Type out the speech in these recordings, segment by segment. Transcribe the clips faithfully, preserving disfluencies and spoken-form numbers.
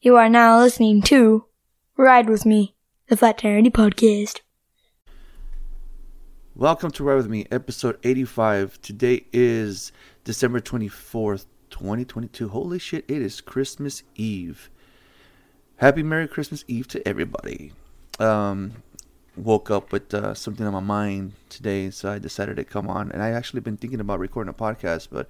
You are now listening to Ride With Me, the Flat Tire Nerdy Podcast. Welcome to Ride With Me, episode eighty-five. Today is December twenty-fourth, twenty twenty-two. Holy shit, it is Christmas Eve. Happy Merry Christmas Eve to everybody. Um, woke up with uh, something on my mind today, so I decided to come on. And I actually been thinking about recording a podcast, but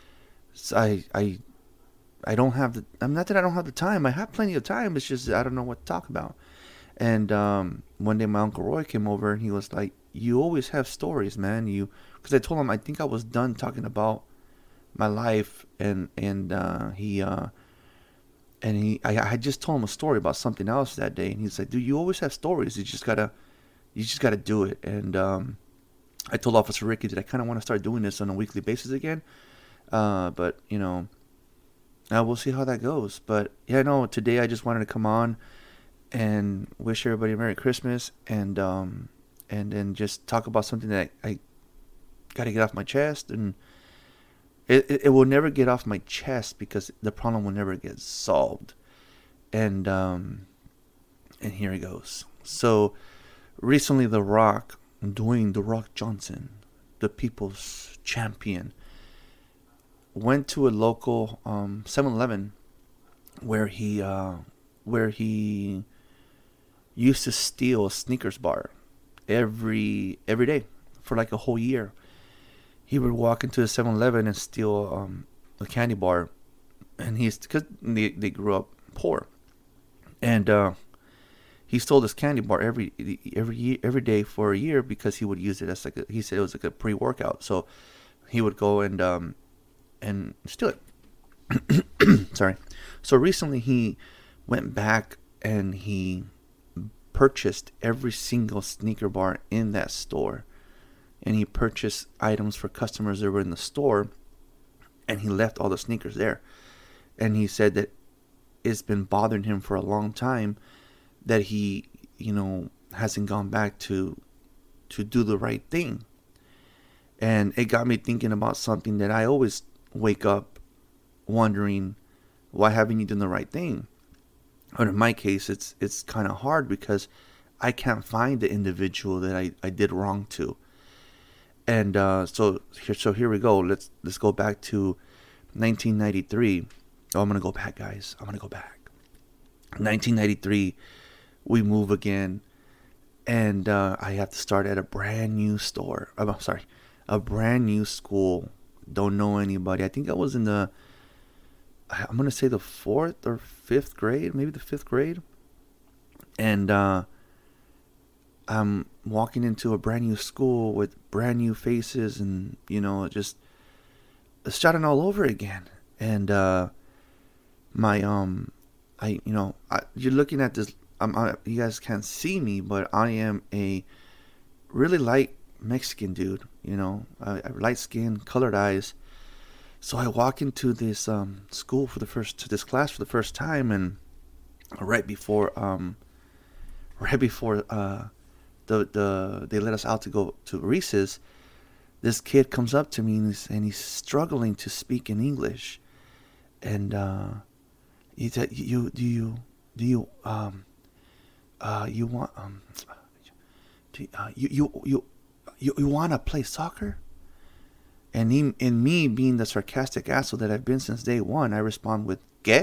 I I I don't have the. I'm not that I don't have the time. I have plenty of time. It's just I don't know what to talk about. And um, one day my Uncle Roy came over and he was like, "You always have stories, man." You, because I told him I think I was done talking about my life, and and uh, he uh, and he I, I just told him a story about something else that day, and he's like, "Dude, you always have stories. You just gotta, you just gotta do it." And um, I told Officer Ricky that I kind of want to start doing this on a weekly basis again, uh, but you know. Uh, we'll see how that goes. But yeah, no, today I just wanted to come on and wish everybody a Merry Christmas and um and and just talk about something that I, I got to get off my chest. And it, it it will never get off my chest because the problem will never get solved. And um and here it goes. So recently, The Rock, Dwayne The Rock Johnson, the people's champion, went to a local um, seven eleven where he uh, where he used to steal a Snickers bar every every day for like a whole year. He would walk into the seven eleven and steal um, a candy bar, and he's because they they grew up poor, and uh, he stole this candy bar every every year, every day for a year because he would use it as like a, he said it was like a pre-workout. So he would go and um, and steal it. Sorry. So recently he went back and he purchased every single sneaker bar in that store. And he purchased items for customers that were in the store. And he left all the sneakers there. And he said that it's been bothering him for a long time that he, you know, hasn't gone back to to do the right thing. And it got me thinking about something that I always wake up wondering, why haven't you done the right thing? Or in my case, it's it's kind of hard because I can't find the individual that I, I did wrong to. And uh, so here so here we go. Let's let's go back to nineteen ninety-three. Oh, I'm gonna go back, guys. I'm gonna go back. nineteen ninety-three, we move again, and uh, I have to start at a brand new store. I'm sorry, a brand new school. Don't know anybody. I think I was in the, I'm going to say the fourth or fifth grade, maybe the fifth grade. And uh, I'm walking into a brand new school with brand new faces and, you know, just starting all over again. And uh, my, um, I, you know, I, you're looking at this, I'm, I, you guys can't see me, but I am a really light Mexican dude, you know, uh, light skin, colored eyes. So I walk into this um, school for the first, to this class for the first time, and right before, um, right before uh, the the they let us out to go to recess, this kid comes up to me and he's, and he's struggling to speak in English, and uh, he said, "You do you do you um uh you want um do, uh, you you you." You you want to play soccer? And he, and me being the sarcastic asshole that I've been since day one, I respond with "¿Qué?"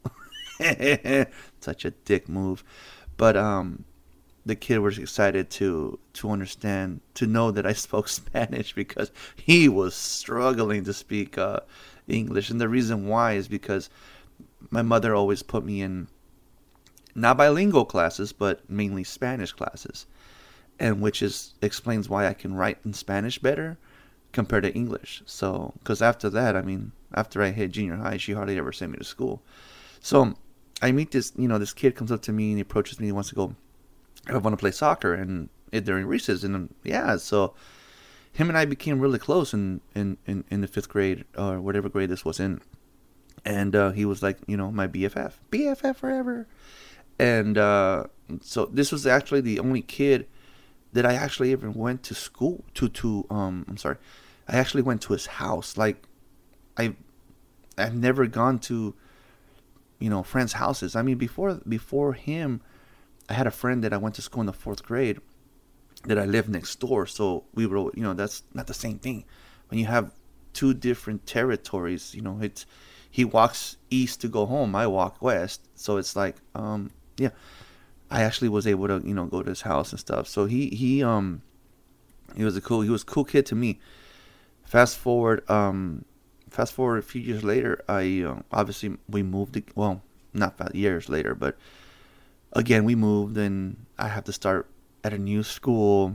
Such a dick move. But um, the kid was excited to to understand, to know that I spoke Spanish because he was struggling to speak uh, English. And the reason why is because my mother always put me in not bilingual classes, but mainly Spanish classes. And which is explains why I can write in Spanish better compared to English. So, because after that, I mean, after I hit junior high, she hardly ever sent me to school. So, I meet this, you know, this kid comes up to me and he approaches me. He wants to go, I want to play soccer and it, during recess. And um, yeah, so him and I became really close in, in, in, in the fifth grade or whatever grade this was in. And uh, he was like, you know, my B F F. B F F forever. And uh, so this was actually the only kid that I actually even went to school to to um I'm sorry, I actually went to his house. Like I I've never gone to you know, friends' houses. I mean, before before him, I had a friend that I went to school in the fourth grade that I lived next door. So we were, you know, that's not the same thing. When you have two different territories, you know, it's he walks east to go home, I walk west. So it's like, um, yeah, I actually was able to, you know, go to his house and stuff. So he he um he was a cool he was a cool kid to me. Fast forward, um, fast forward a few years later, I uh, obviously we moved. Well, not five years later, but again we moved, and I have to start at a new school,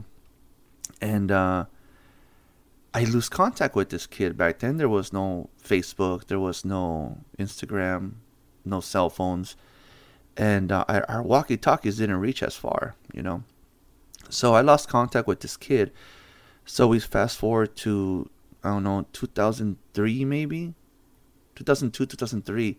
and uh, I lose contact with this kid. Back then, there was no Facebook, there was no Instagram, no cell phones, and uh, our, our walkie-talkies didn't reach as far, you know. So I lost contact with this kid. So we fast forward to, I don't know, two thousand three maybe, two thousand two, two thousand three,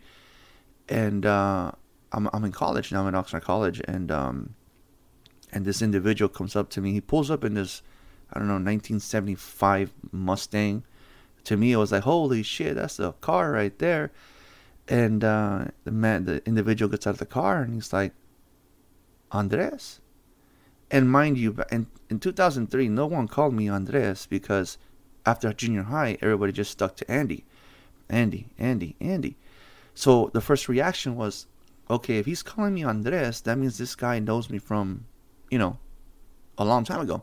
and uh, I'm I'm in college now. I'm in Oxnard College, and um, and this individual comes up to me. He pulls up in this, I don't know, nineteen seventy-five Mustang. To me, it was like, holy shit, that's a car right there. And uh, the man, the individual gets out of the car, and he's like, Andres. And mind you, in, in two thousand three, no one called me Andres, because after junior high, everybody just stuck to Andy. Andy, Andy, Andy. So the first reaction was, okay, if he's calling me Andres, that means this guy knows me from, you know, a long time ago.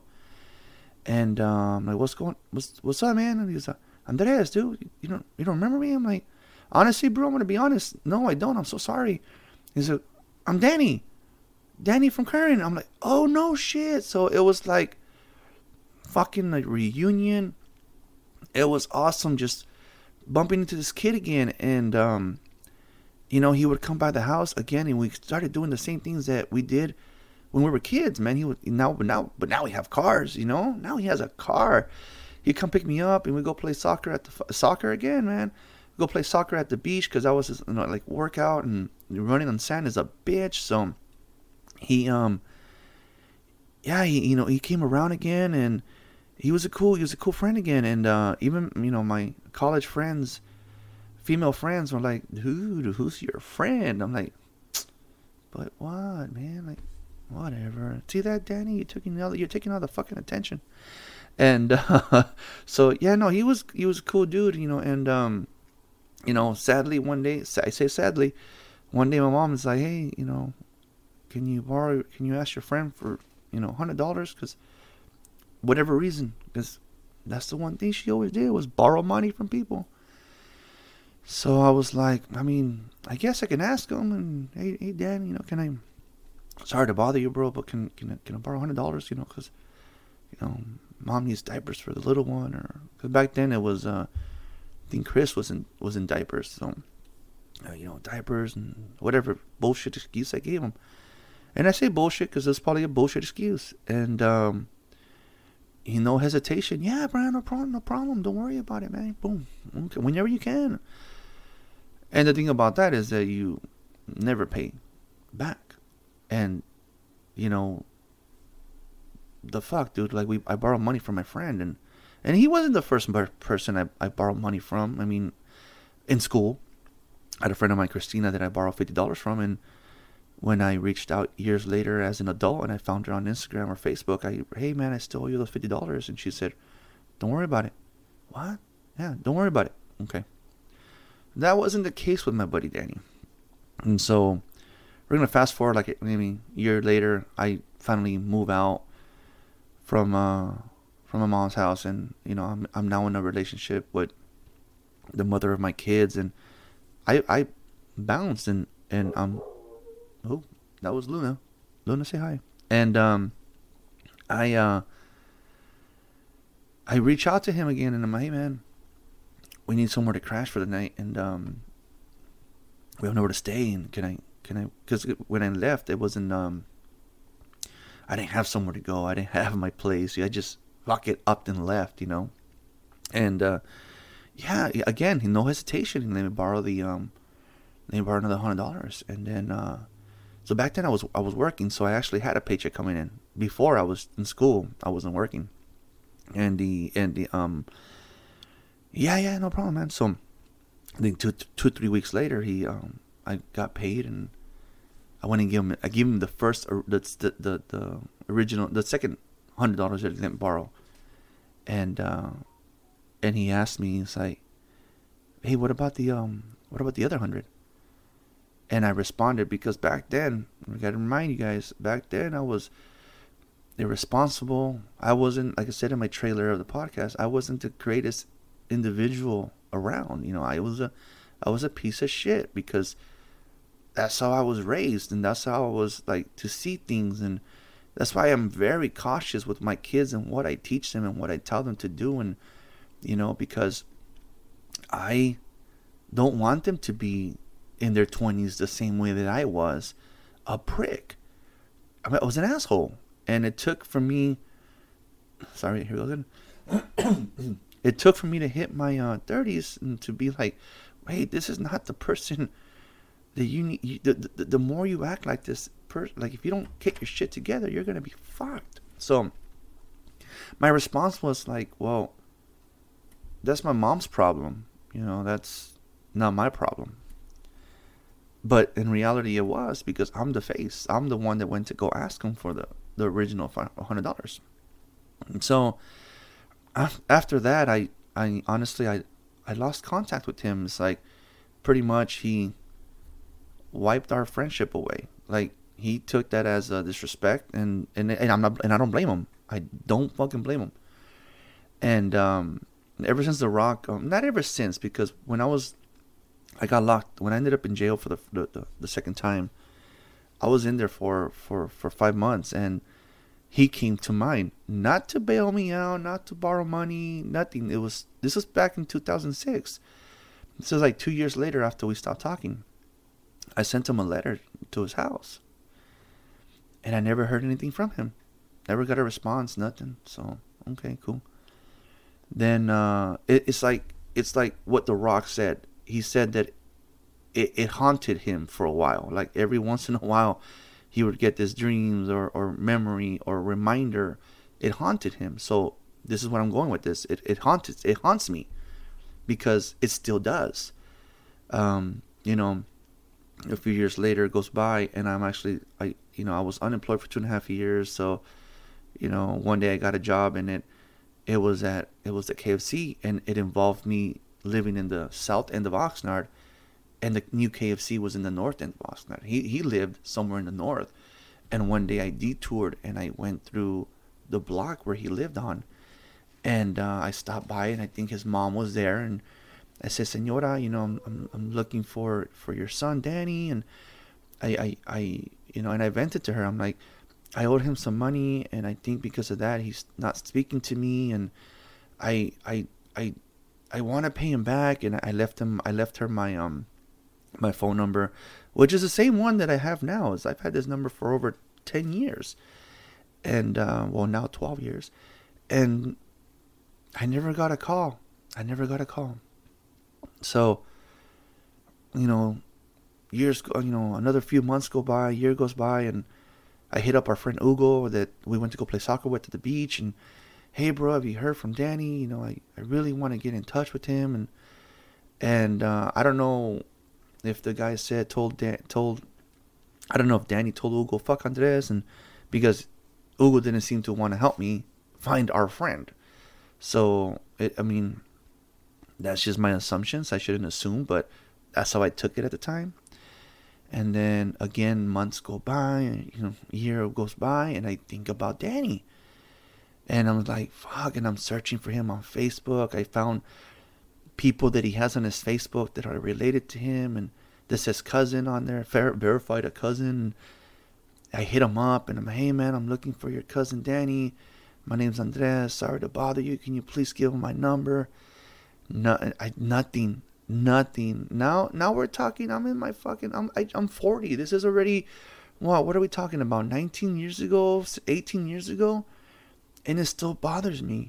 And um, like, what's going, what's what's up, man? And he's like, Andres, dude, you don't you don't remember me? I'm like, honestly, bro, I'm gonna be honest. No, I don't. I'm so sorry. He's like, I'm Danny. Danny from Curran. I'm like, oh no shit. So it was like fucking a reunion. It was awesome just bumping into this kid again. And um, you know, he would come by the house again, and we started doing the same things that we did when we were kids, man. He would now but now but now we have cars, you know? Now he has a car. He'd come pick me up, and we go play soccer at the soccer again, man. Go play soccer at the beach, because that was his, you know, like workout, and running on sand is a bitch. So he um yeah he you know he came around again, and he was a cool he was a cool friend again. And uh even, you know, my college friends, female friends, were like, dude, who's your friend? I'm like, but what, man? Like, whatever. See that, Danny? You're taking all the, you're taking all the fucking attention. And uh, so yeah, no, he was he was a cool dude, you know. And um you know, sadly, one day, I say sadly, one day my mom is like, hey, you know, can you borrow, can you ask your friend for, you know, one hundred dollars? Because whatever reason, because that's the one thing she always did, was borrow money from people. So I was like, I mean, I guess I can ask him, and, hey, hey, Dan, you know, can I, sorry to bother you, bro, but can can I, can I borrow one hundred dollars, you know, because, you know, mom needs diapers for the little one. Or, because back then it was, uh, I think Chris was in, was in diapers, so, uh, you know, diapers and whatever bullshit excuse I gave him. And I say bullshit because it's probably a bullshit excuse. And, um, you know, hesitation. Yeah, Brian, no problem, no problem. Don't worry about it, man. Boom. Okay, whenever you can. And the thing about that is that you never pay back. And, you know, the fuck, dude. Like, we, I borrowed money from my friend. And, and he wasn't the first person I, I borrowed money from. I mean, in school, I had a friend of mine, Christina, that I borrowed fifty dollars from. And when I reached out years later as an adult, and I found her on Instagram or Facebook, I, hey man, I still owe you those fifty dollars. And she said, don't worry about it. What? Yeah, don't worry about it. Okay. That wasn't the case with my buddy Danny. And so we're going to fast forward like maybe a year later. I finally move out from uh, from my mom's house. And, you know, I'm, I'm now in a relationship with the mother of my kids. And I, I bounced and, and I'm, oh, that was Luna. Luna, say hi. And um, I uh, I reach out to him again, and I'm like, hey man, we need somewhere to crash for the night, and um, we have nowhere to stay. And can I, can I? Because when I left, it wasn't. Um, I didn't have somewhere to go. I didn't have my place. I just fuck it up and left, you know. And uh, yeah, again, no hesitation. He let me borrow the um, let me borrow another hundred dollars, and then. Uh, So back then I was I was working, so I actually had a paycheck coming in. Before I was in school, I wasn't working. And the and the um yeah, yeah, no problem, man. So I think two two three weeks later he um I got paid, and I went and gave him. I gave him the first, or the the the, the original, the second hundred dollars that he didn't borrow, and uh, and he asked me, he's like, "Hey, what about the um, what about the other hundred?" And I responded, because back then, I gotta remind you guys, back then I was irresponsible. I wasn't, like I said in my trailer of the podcast, I wasn't the greatest individual around. You know, I was a, I was a piece of shit, because that's how I was raised, and that's how I was like to see things, and that's why I'm very cautious with my kids and what I teach them and what I tell them to do, and you know, because I don't want them to be in their twenties the same way that I was, a prick. I, mean, I was an asshole, and it took for me. Sorry, here we go again. It took for me to hit my uh, thirties and to be like, wait, this is not the person that you need. You, the, the the more you act like this person, like if you don't get your shit together, you're gonna be fucked. So my response was like, well, that's my mom's problem. You know, that's not my problem. But in reality, it was, because I'm the face. I'm the one that went to go ask him for the, the original one hundred dollars. And so after that, I, I honestly, I, I lost contact with him. It's like pretty much he wiped our friendship away. Like he took that as a disrespect, and, and, and I'm not, and I don't blame him. I don't fucking blame him. And um, ever since The Rock, um, not ever since, because when I was, I got locked, when I ended up in jail for the the, the, the second time, I was in there for, for, for five months, and he came to mind, not to bail me out, not to borrow money, nothing. It was, this was back in two thousand six. This was like two years later after we stopped talking. I sent him a letter to his house, and I never heard anything from him. Never got a response, nothing. So, okay, cool. Then uh, it, it's like it's like what The Rock said. He said that it, it haunted him for a while. Like every once in a while, he would get this dreams or, or memory or reminder. It haunted him. So this is what I'm going with this. It it haunts it haunts me, because it still does. Um, you know, a few years later goes by, and I'm actually I you know I was unemployed for two and a half years. So, you know, one day I got a job, and it it was at it was at K F C, and it involved me living in the south end of Oxnard, and the new K F C was in the north end of Oxnard. He he lived somewhere in the north, and one day I detoured and I went through the block where he lived on, and uh, I stopped by, and I think his mom was there, and I said, "Señora, you know, I'm I'm, I'm looking for, for your son Danny," and I, I I you know, and I vented to her. I'm like, I owed him some money, and I think because of that he's not speaking to me, and I I I. I want to pay him back, and I left him. I left her my um, my phone number, which is the same one that I have now. Is I've had this number for over ten years, and uh, well now twelve years, and I never got a call. I never got a call. So, you know, years go. You know, another few months go by, a year goes by, and I hit up our friend Hugo that we went to go play soccer with at the beach, and hey bro, have you heard from Danny? You know, I, I really want to get in touch with him, and and uh, I don't know if the guy said told Dan, told I don't know if Danny told Hugo fuck Andres, and because Hugo didn't seem to want to help me find our friend. So it, I mean, that's just my assumptions. I shouldn't assume, but that's how I took it at the time. And then again, months go by, and you know, a year goes by, and I think about Danny. And I'm like, fuck, and I'm searching for him on Facebook. I found people that he has on his Facebook that are related to him, and this says cousin on there, ver- verified a cousin. I hit him up, and I'm like, hey man, I'm looking for your cousin Danny. My name's Andres. Sorry to bother you. Can you please give him my number? No, I, nothing, nothing. Now, now we're talking. I'm in my fucking. I'm I, I'm forty. This is already, wow. What are we talking about? nineteen years ago, eighteen years ago. And it still bothers me.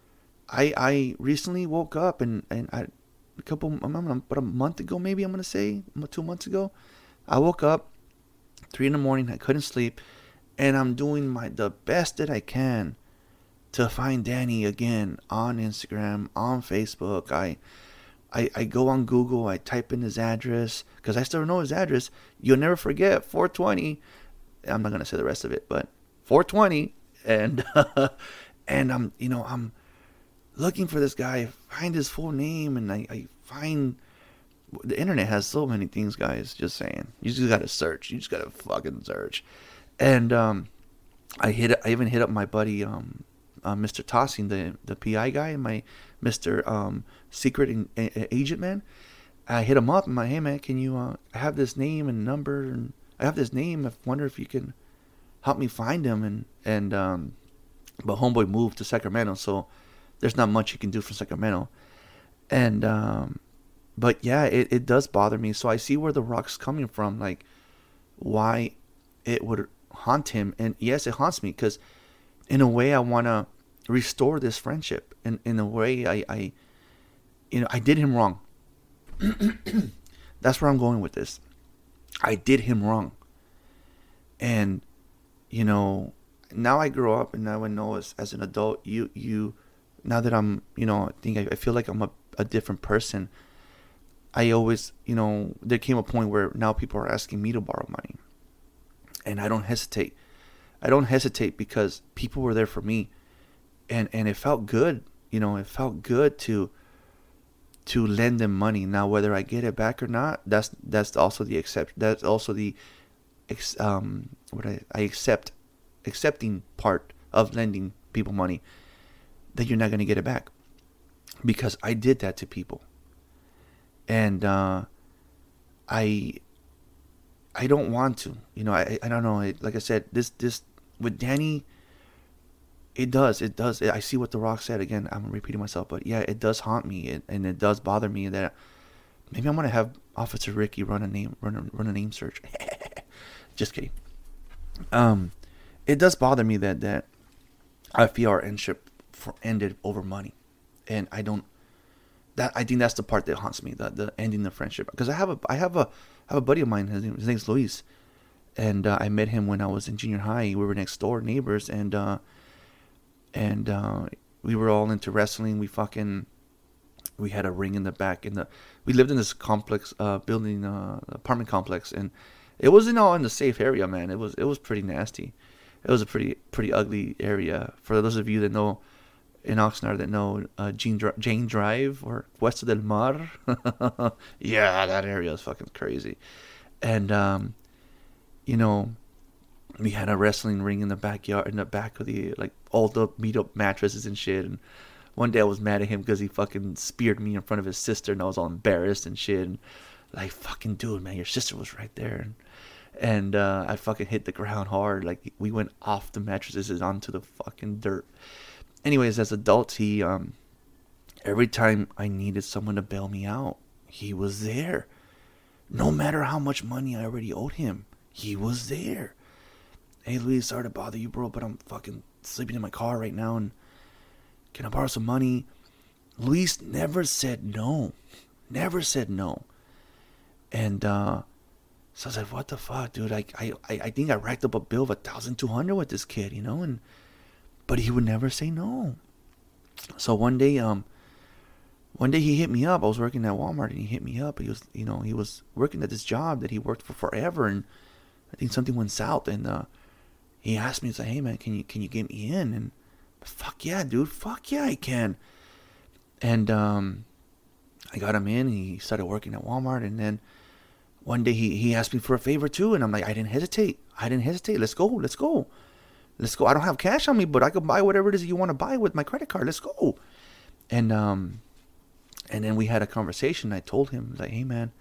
I I recently woke up, and, and I, a couple, about a month ago maybe, I'm going to say, two months ago, I woke up, three in the morning, I couldn't sleep, and I'm doing my the best that I can to find Danny again on Instagram, on Facebook. I I, I go on Google, I type in his address, because I still know his address. You'll never forget, four twenty. I'm not going to say the rest of it, but four twenty. And, uh, and I'm, you know, I'm looking for this guy, find his full name, and I, I find, the internet has so many things, guys, just saying. You just got to search. You just got to fucking search. And um, I hit, I even hit up my buddy, um, uh, Mister Tossing, the, the P I guy, my Mister Um, secret in, a, agent man. I hit him up. I'm like, hey man, can you? Uh, I have this name and number, and I have this name. I wonder if you can help me find him. And and um, but homeboy moved to Sacramento, so there's not much you can do from Sacramento. And um, but yeah, it, it does bother me. So I see where the Rock's coming from, like why it would haunt him. And yes, it haunts me because in a way I want to restore this friendship. And in a way I, I you know, I did him wrong. That's where I'm going with this. I did him wrong. And, you know, now I grow up and now I know as, as an adult, you, you, now that I'm, you know, I think I, I feel like I'm a, a different person. I always, you know, there came a point where now people are asking me to borrow money. And I don't hesitate. I don't hesitate because people were there for me. And, and it felt good. You know, it felt good to to lend them money. Now, whether I get it back or not, that's that's also the accept. That's also the um what I, I accept accepting part of lending people money, that you're not going to get it back, because I did that to people. And uh, I I don't want to. You know, I I don't know. I, like I said, this this with Danny. It does. It does. I see what The Rock said. Again, I'm repeating myself. But yeah, it does haunt me. It, and it does bother me that maybe I'm going to have Officer Ricky run a name run a, run a name search. Just kidding. Um, It does bother me that, that I feel our friendship ended over money. And I don't... that I think that's the part that haunts me. The, the ending the friendship. Because I have a I have a I have a buddy of mine. His, name, his name's Luis. And uh, I met him when I was in junior high. We were next door neighbors. And... Uh, And uh, we were all into wrestling. We fucking, we had a ring in the back. In the, we lived in this complex, uh, building, uh, apartment complex, and it wasn't all in the safe area, man. It was, it was pretty nasty. It was a pretty, pretty ugly area. For those of you that know, in Oxnard, that know uh, Jane, Jane Drive or Cuesta del Mar, yeah, that area is fucking crazy. And um, you know. We had a wrestling ring in the backyard, in the back of the, like, all the beat up mattresses and shit. And one day I was mad at him because he fucking speared me in front of his sister, and I was all embarrassed and shit. And like, fucking dude, man, your sister was right there. And, and uh, I fucking hit the ground hard. Like, we went off the mattresses and onto the fucking dirt. Anyways, as adults, he, um, every time I needed someone to bail me out, he was there. No matter how much money I already owed him, he was there. Hey, Luis, sorry to bother you, bro, but I'm fucking sleeping in my car right now, and can I borrow some money? Luis never said no. Never said no. And uh, so I was like, what the fuck, dude? I, I, I think I racked up a bill of one thousand two hundred dollars with this kid, you know? And but he would never say no. So one day, um, one day he hit me up. I was working at Walmart, and he hit me up. He was, you know, he was working at this job that he worked for forever, and I think something went south, and uh, he asked me, he's like, hey man, can you can you get me in? And fuck yeah, dude, fuck yeah, I can. And um, I got him in. He started working at Walmart, and then one day he, he asked me for a favor too, and I'm like, I didn't hesitate. I didn't hesitate. Let's go, let's go, let's go. I don't have cash on me, but I can buy whatever it is you want to buy with my credit card. Let's go. And um, and then we had a conversation. I told him, like, hey man,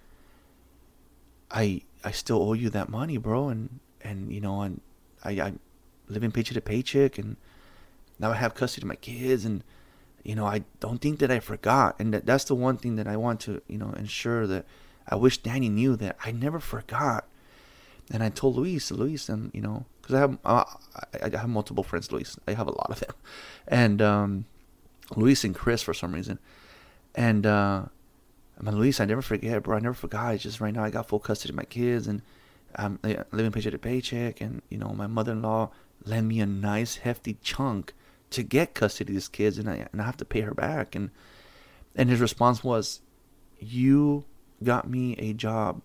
I I still owe you that money, bro, and and you know, and I I live in paycheck to paycheck, and now I have custody of my kids, and you know, I don't think that I forgot. And that, that's the one thing that I want to, you know, ensure that I wish Danny knew, that I never forgot. And I told Luis, Luis, and you know, because I have uh, I, I have multiple friends, Luis. I have a lot of them, and um, Luis and Chris for some reason, and uh, I'm like, Luis, I never forget, bro. I never forgot. It's just right now I got full custody of my kids, and I'm living paycheck to paycheck, and you know, my mother-in-law lent me a nice hefty chunk to get custody of these kids, and I and I have to pay her back. And and his response was, you got me a job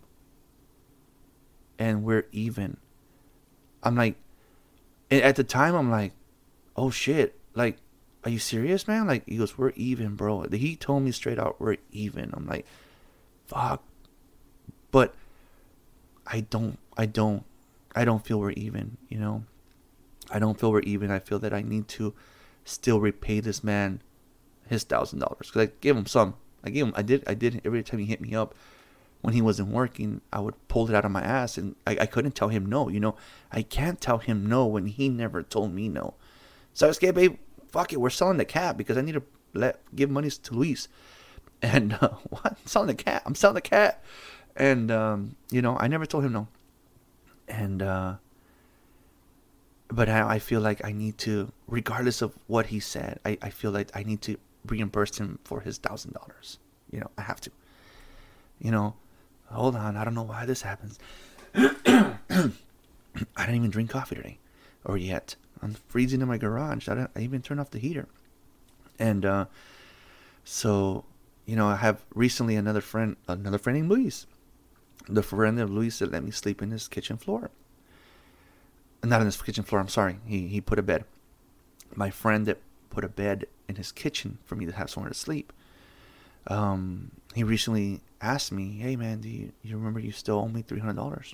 and we're even. I'm like, at the time, I'm like, oh shit, like, are you serious, man? Like, he goes, we're even, bro. He told me straight out, we're even. I'm like, fuck. But I don't, I don't, I don't feel we're even, you know? I don't feel we're even. I feel that I need to still repay this man his thousand dollars. Because I gave him some. I gave him, I did, I did, every time he hit me up when he wasn't working, I would pull it out of my ass, and I, I couldn't tell him no, you know? I can't tell him no when he never told me no. So I was like, babe, fuck it, we're selling the cat because I need to let give money to Luis. And uh, what? I'm selling the cat. I'm selling the cat. And um, you know, I never told him no. And uh, but I, I feel like I need to, regardless of what he said, I, I feel like I need to reimburse him for his thousand dollars. You know, I have to. You know, hold on. I don't know why this happens. I didn't even drink coffee today, or yet. I'm freezing in my garage. I, don't, I even turned off the heater. And uh, so, you know, I have recently another friend, another friend named Luis. The friend of Luis that let me sleep in his kitchen floor. Not in his kitchen floor, I'm sorry. He he put a bed. My friend that put a bed in his kitchen for me to have somewhere to sleep. Um, he recently asked me, hey man, do you, you remember you still owe me three hundred dollars?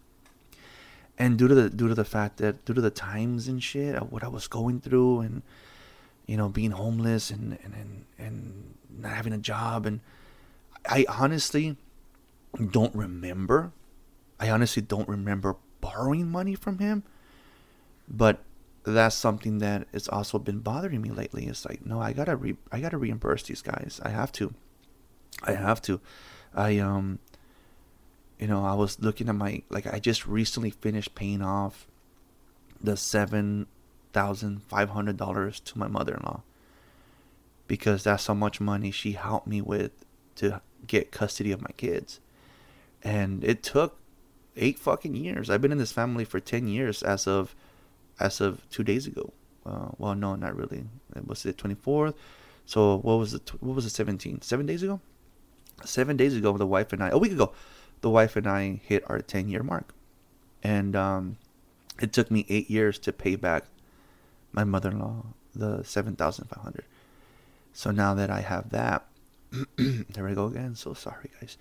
And due to the due to the fact that due to the times and shit, of what I was going through, and you know, being homeless and and, and and not having a job, and I honestly don't remember. I honestly don't remember borrowing money from him. But that's something that has also been bothering me lately. It's like, no, I gotta re I gotta reimburse these guys. I have to. I have to. I um. You know, I was looking at my, like, I just recently finished paying off the seven thousand five hundred dollars to my mother-in-law. Because that's how much money she helped me with to get custody of my kids. And it took eight fucking years. I've been in this family for ten years as of, as of two days ago. Uh, well, no, not really. It was the twenty-fourth. So what was it? What was it? seventeenth? Seven days ago? Seven days ago, the wife and I, a week ago, the wife and I hit our ten year mark. And um, it took me eight years to pay back my mother-in-law the seven thousand five hundred. So now that I have that, there we go again. So sorry, guys.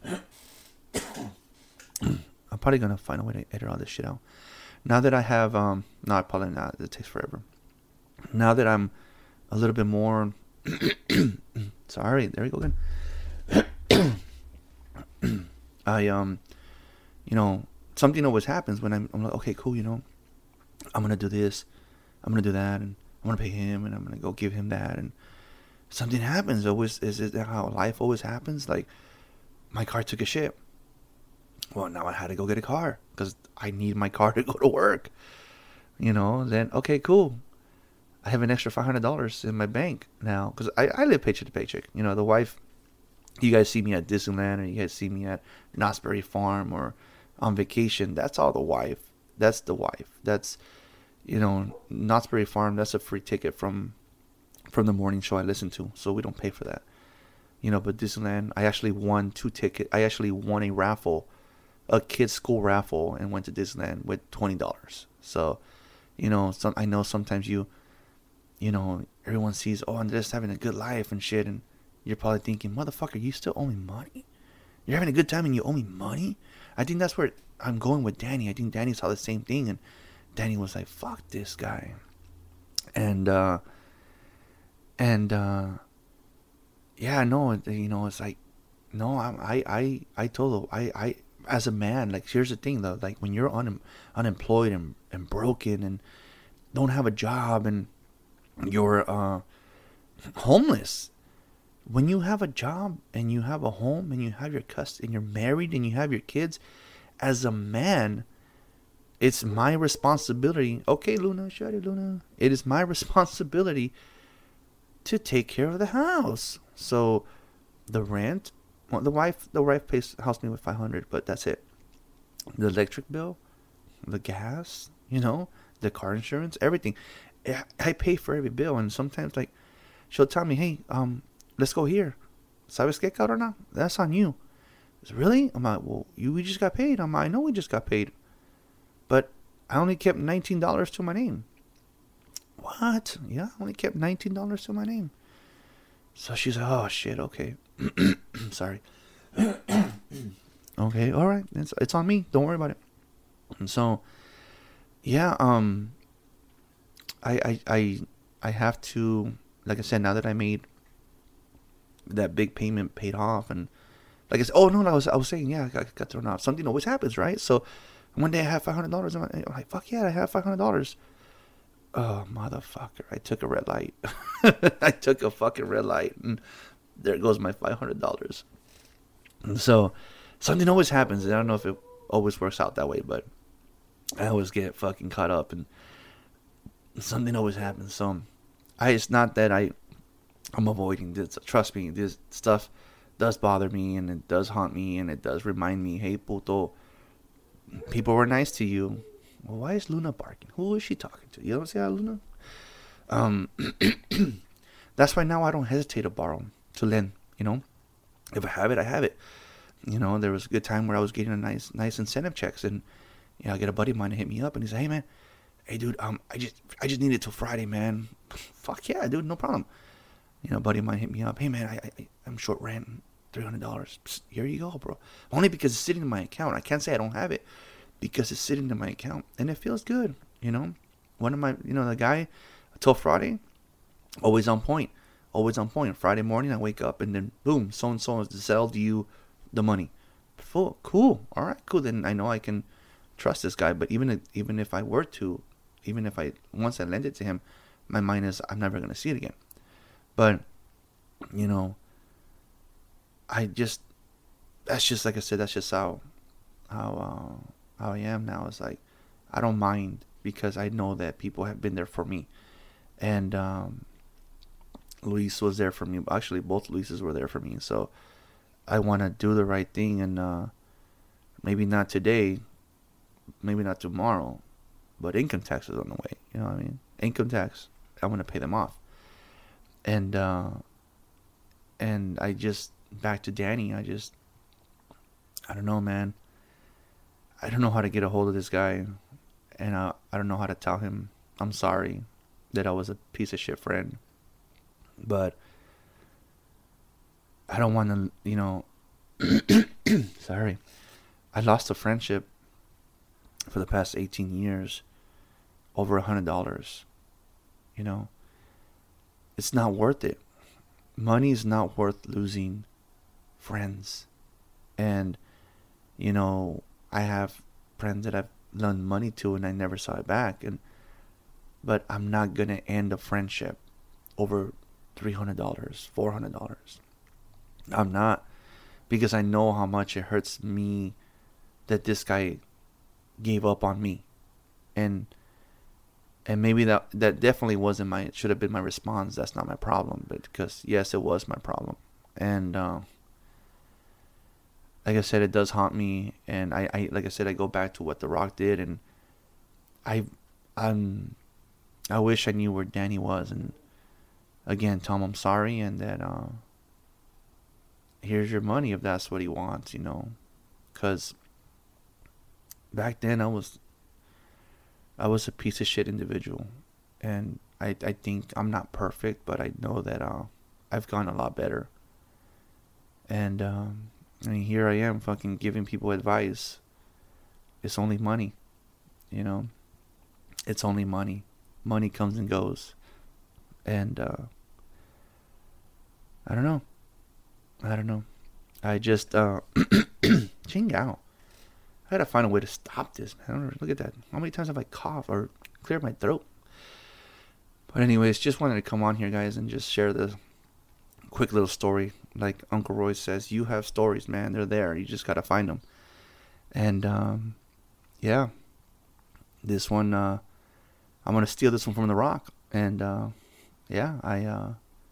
I'm probably going to find a way to edit all this shit out. Now that I have, um, no, probably not. It takes forever. Now that I'm a little bit more, sorry, there we go again. I, um, you know, something always happens when I'm, I'm like, okay, cool, you know, I'm going to do this, I'm going to do that, and I'm going to pay him, and I'm going to go give him that, and something happens. Always, is it how life always happens? Like, my car took a shit. Well, now I had to go get a car, because I need my car to go to work, you know. Then, okay, cool, I have an extra five hundred dollars in my bank now, because I, I live paycheck to paycheck, you know. The wife, you guys see me at Disneyland, or you guys see me at Knott's Berry Farm, or on vacation. That's all the wife. That's the wife. That's, you know, Knott's Berry Farm. That's a free ticket from from the morning show I listen to, so we don't pay for that. You know, but Disneyland, I actually won two tickets. I actually won a raffle, a kid's school raffle, and went to Disneyland with twenty dollars. So, you know, some I know sometimes you, you know, everyone sees, oh, I'm just having a good life and shit, and you're probably thinking, motherfucker, you still owe me money? You're having a good time and you owe me money? I think that's where I'm going with Danny. I think Danny saw the same thing, and Danny was like, fuck this guy. And, uh, and, uh, yeah, no, you know, it's like, no, I, I, I told her, I, I, as a man, like, here's the thing though, like, when you're un, unemployed and, and broken and don't have a job and you're, uh, homeless, when you have a job and you have a home and you have your custody and you're married and you have your kids, as a man, it's my responsibility. Okay, Luna, shut it, Luna. It is my responsibility to take care of the house. So the rent, well, the wife, the wife pays house me with five hundred, but that's it. The electric bill, the gas, you know, the car insurance, everything. I pay for every bill, and sometimes like she'll tell me, hey, um. let's go here. ¿Sabes qué, cabrona? That's on you. He said, really? I'm like, well, you we just got paid. I'm like, I know we just got paid. But I only kept nineteen dollars to my name. What? Yeah, I only kept nineteen dollars to my name. So she's like, oh, shit, okay. Sorry. Okay, all right. It's, it's on me. Don't worry about it. And so, yeah, um, I, I, I, I have to, like I said, now that I made that big payment paid off, and like I said, oh, no, no I was, I was saying, yeah, I got, got thrown off. Something always happens, right? So one day I have five hundred dollars. I'm like, fuck yeah, I have five hundred dollars. Oh, motherfucker. I took a red light. I took a fucking red light, and there goes my five hundred dollars. And so something always happens. I don't know if it always works out that way, but I always get fucking caught up, and something always happens. So I, it's not that I, I'm avoiding this. Trust me, this stuff does bother me, and it does haunt me, and it does remind me, hey, puto, people were nice to you. Well, why is Luna barking? Who is she talking to? You don't see how Luna? Um, that's why now I don't hesitate to borrow, to lend, you know. If I have it, I have it. You know, there was a good time where I was getting a nice nice incentive checks, and you know, I get a buddy of mine to hit me up, and he said, hey, man, hey, dude, um, I just I just need it till Friday, man. Fuck yeah, dude, no problem. You know, a buddy of mine hit me up, hey, man, I, I, I'm short rent, three hundred dollars. Psst, here you go, bro. Only because it's sitting in my account. I can't say I don't have it, because it's sitting in my account, and it feels good, you know. One of my, you know, the guy, till Friday, always on point, always on point. Friday morning, I wake up, and then, boom, so-and-so has settled you the money. Full, cool, all right, cool. Then I know I can trust this guy, but even if, even if I were to, even if I, once I lend it to him, my mind is, I'm never going to see it again. But, you know, I just, that's just, like I said, that's just how, how, uh, how I am now. Is like, I don't mind, because I know that people have been there for me. And um, Luis was there for me. Actually, both Luises were there for me. So I want to do the right thing, and uh, maybe not today, maybe not tomorrow, but income tax is on the way. You know what I mean? Income tax, I want to pay them off. And uh, and I just, back to Danny, I just, I don't know, man. I don't know how to get a hold of this guy, and uh, I don't know how to tell him I'm sorry that I was a piece of shit friend. But I don't want to, you know, sorry. I lost a friendship for the past eighteen years over a hundred dollars. You know, it's not worth it. Money is not worth losing friends. And, you know, I have friends that I've loaned money to, and I never saw it back. And but I'm not gonna end a friendship over three hundred dollars, four hundred dollars. I'm not, because I know how much it hurts me that this guy gave up on me, and and maybe that that definitely wasn't my, it should have been my response. That's not my problem, but because yes, it was my problem, and. Uh, Like I said, it does haunt me, and I, I, like I said, I go back to what The Rock did, and I, I'm, I wish I knew where Danny was, and again, tell him I'm sorry, and that, uh, here's your money if that's what he wants, you know, because back then I was, I was a piece of shit individual, and I, I think I'm not perfect, but I know that, uh, I've gone a lot better, and, um, I mean, here I am fucking giving people advice. It's only money. You know? It's only money. Money comes and goes. And, uh, I don't know. I don't know. I just, uh, ching out. I gotta find a way to stop this, man. Look at that. How many times have I coughed or cleared my throat? But anyways, just wanted to come on here, guys, and just share the quick little story. Like Uncle Roy says, you have stories, man. They're there. You just gotta find them. And um, yeah, this one, uh, I'm gonna steal this one from The Rock. And uh, yeah, I, uh,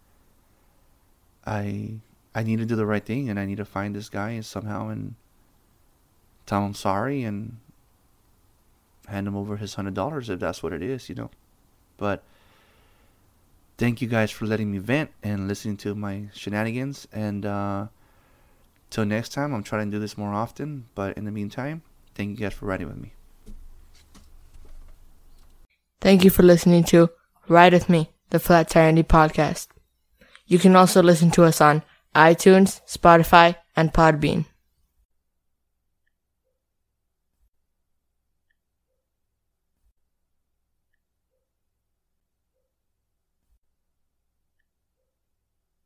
I, I need to do the right thing, and I need to find this guy somehow and tell him sorry and hand him over his hundred dollars if that's what it is, you know. But thank you guys for letting me vent and listening to my shenanigans. And uh, till next time, I'm trying to do this more often. But in the meantime, thank you guys for riding with me. Thank you for listening to Ride With Me, the Flat Tire Indie Podcast. You can also listen to us on iTunes, Spotify, and Podbean.